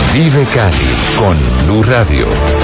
Vive Cali con Blue Radio.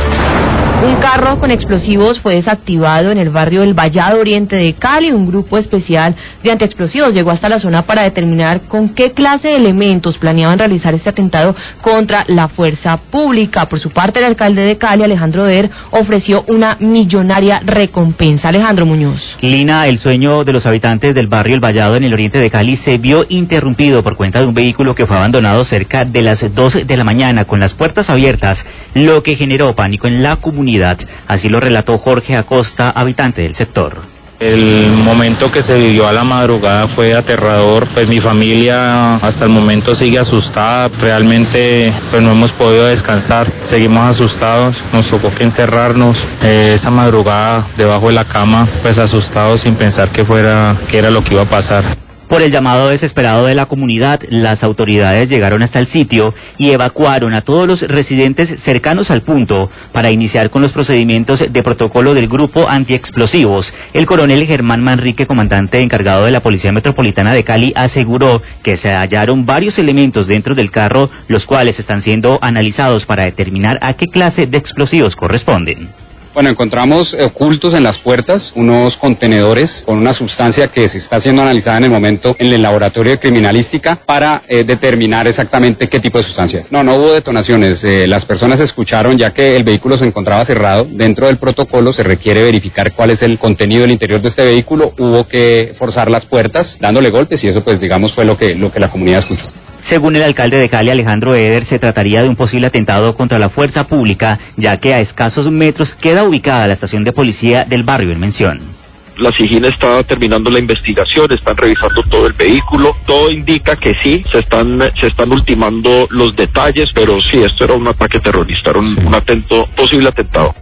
Un carro con explosivos fue desactivado en el barrio del Vallado Oriente de Cali. Un grupo especial de antiexplosivos llegó hasta la zona para determinar con qué clase de elementos planeaban realizar este atentado contra la fuerza pública. Por su parte, el alcalde de Cali, Alejandro Eder, ofreció una millonaria recompensa. Alejandro Muñoz. Lina, el sueño de los habitantes del barrio El Vallado en el oriente de Cali se vio interrumpido por cuenta de un vehículo que fue abandonado cerca de las 2 de la mañana con las puertas abiertas, lo que generó pánico en la comunidad. Así lo relató Jorge Acosta, habitante del sector. El momento que se vivió a la madrugada fue aterrador, pues mi familia hasta el momento sigue asustada, realmente pues no hemos podido descansar, seguimos asustados, nos tocó que encerrarnos esa madrugada debajo de la cama, pues asustados sin pensar qué era lo que iba a pasar. Por el llamado desesperado de la comunidad, las autoridades llegaron hasta el sitio y evacuaron a todos los residentes cercanos al punto para iniciar con los procedimientos de protocolo del grupo antiexplosivos. El coronel Germán Manrique, comandante encargado de la Policía Metropolitana de Cali, aseguró que se hallaron varios elementos dentro del carro, los cuales están siendo analizados para determinar a qué clase de explosivos corresponden. Bueno, encontramos ocultos en las puertas unos contenedores con una sustancia que se está siendo analizada en el momento en el laboratorio de criminalística para determinar exactamente qué tipo de sustancia. No hubo detonaciones, las personas escucharon, ya que el vehículo se encontraba cerrado. Dentro del protocolo se requiere verificar cuál es el contenido del interior de este vehículo. Hubo que forzar las puertas dándole golpes y eso pues digamos fue lo que la comunidad escuchó. Según el alcalde de Cali, Alejandro Eder, se trataría de un posible atentado contra la fuerza pública, ya que a escasos metros queda ubicada la estación de policía del barrio en mención. La SIJIN está terminando la investigación, están revisando todo el vehículo, todo indica que sí, se están ultimando los detalles, pero sí, esto era un ataque terrorista, era un posible atentado.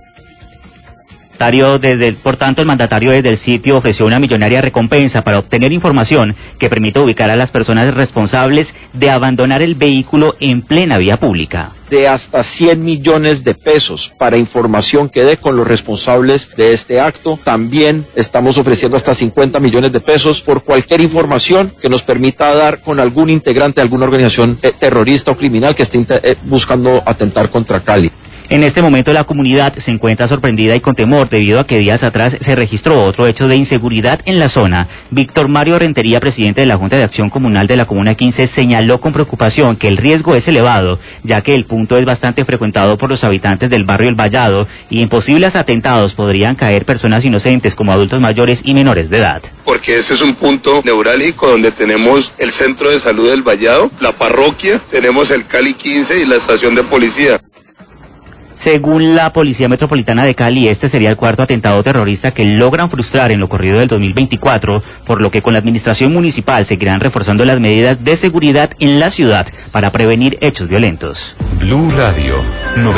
Por tanto, el mandatario desde el sitio ofreció una millonaria recompensa para obtener información que permita ubicar a las personas responsables de abandonar el vehículo en plena vía pública. De hasta 100 millones de pesos para información que dé con los responsables de este acto. También estamos ofreciendo hasta 50 millones de pesos por cualquier información que nos permita dar con algún integrante de alguna organización terrorista o criminal que esté buscando atentar contra Cali. En este momento la comunidad se encuentra sorprendida y con temor debido a que días atrás se registró otro hecho de inseguridad en la zona. Víctor Mario Rentería, presidente de la Junta de Acción Comunal de la Comuna 15, señaló con preocupación que el riesgo es elevado, ya que el punto es bastante frecuentado por los habitantes del barrio El Vallado y en posibles atentados podrían caer personas inocentes como adultos mayores y menores de edad. Porque este es un punto neurálgico donde tenemos el centro de salud del Vallado, la parroquia, tenemos el Cali 15 y la estación de policía. Según la Policía Metropolitana de Cali, este sería el cuarto atentado terrorista que logran frustrar en lo corrido del 2024, por lo que con la administración municipal seguirán reforzando las medidas de seguridad en la ciudad para prevenir hechos violentos. Blue Radio